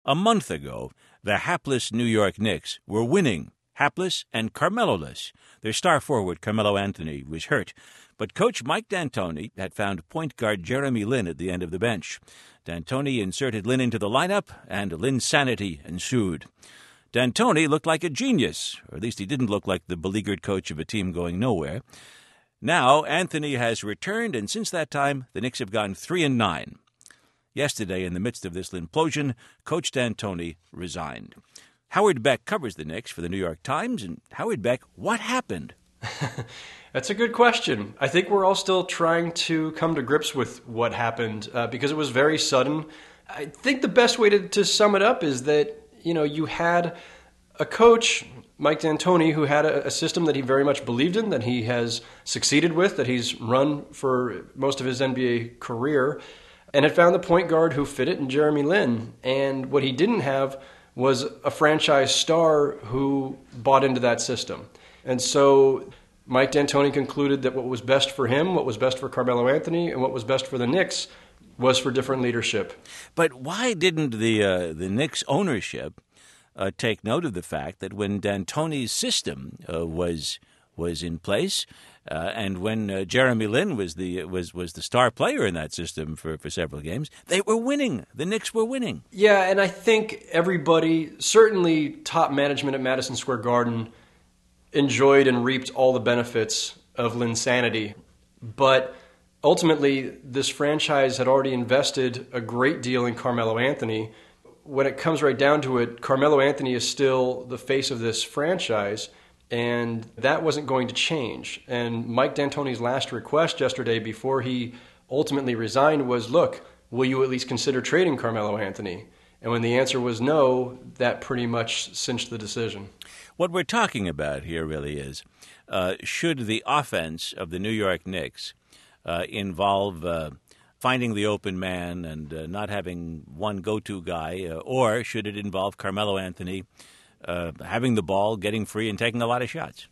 A month ago, the hapless New York Knicks were winning. Hapless and Carmelo-less. Their star forward, Carmelo Anthony, was hurt. But coach Mike D'Antoni had found point guard Jeremy Lin at the end of the bench. D'Antoni inserted Lin into the lineup, and Lin's sanity ensued. D'Antoni looked like a genius, or at least he didn't look like the beleaguered coach of a team going nowhere. Now, Anthony has returned, and since that time, the Knicks have gone 3-9. Yesterday, in the midst of this implosion, Coach D'Antoni resigned. Howard Beck covers the Knicks for the New York Times. And Howard Beck, what happened? That's a good question. I think we're all still trying to come to grips with what happened because it was very sudden. I think the best way to sum it up is that, you had a coach, Mike D'Antoni, who had a system that he very much believed in, that he has succeeded with, that he's run for most of his NBA career, and had found the point guard who fit it in Jeremy Lin. And what he didn't have was a franchise star who bought into that system. And so Mike D'Antoni concluded that what was best for him, what was best for Carmelo Anthony, and what was best for the Knicks was for different leadership. But why didn't the Knicks ownership take note of the fact that when D'Antoni's system was in place, and when Jeremy Lin was the star player in that system for several games, they were winning. The Knicks were winning. Yeah, and I think everybody, certainly top management at Madison Square Garden, enjoyed and reaped all the benefits of Lin's sanity. But ultimately, this franchise had already invested a great deal in Carmelo Anthony. When it comes right down to it, Carmelo Anthony is still the face of this franchise, and that wasn't going to change. And Mike D'Antoni's last request yesterday before he ultimately resigned was, look, will you at least consider trading Carmelo Anthony? And when the answer was no, that pretty much cinched the decision. What we're talking about here really is, should the offense of the New York Knicks involve finding the open man and not having one go-to guy, or should it involve Carmelo Anthony having the ball, getting free, and taking a lot of shots?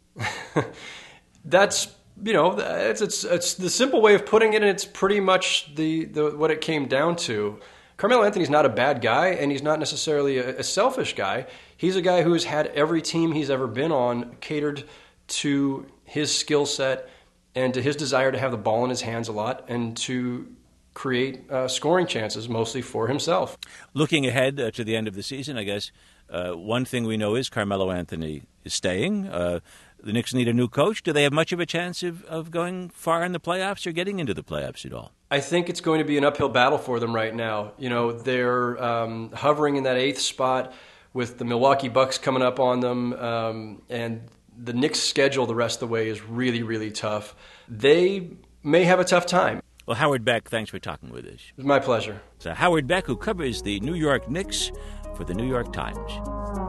That's, it's the simple way of putting it, and it's pretty much the what it came down to. Carmelo Anthony's not a bad guy, and he's not necessarily a selfish guy. He's a guy who has had every team he's ever been on catered to his skill set and to his desire to have the ball in his hands a lot and to create scoring chances, mostly for himself. Looking ahead to the end of the season, I guess one thing we know is Carmelo Anthony is staying. The Knicks need a new coach. Do they have much of a chance of going far in the playoffs or getting into the playoffs at all? I think it's going to be an uphill battle for them right now. They're hovering in that 8th spot with the Milwaukee Bucks coming up on them, and the Knicks' schedule the rest of the way is really, really tough. They may have a tough time. Well, Howard Beck, thanks for talking with us. It was my pleasure. So Howard Beck, who covers the New York Knicks for the New York Times.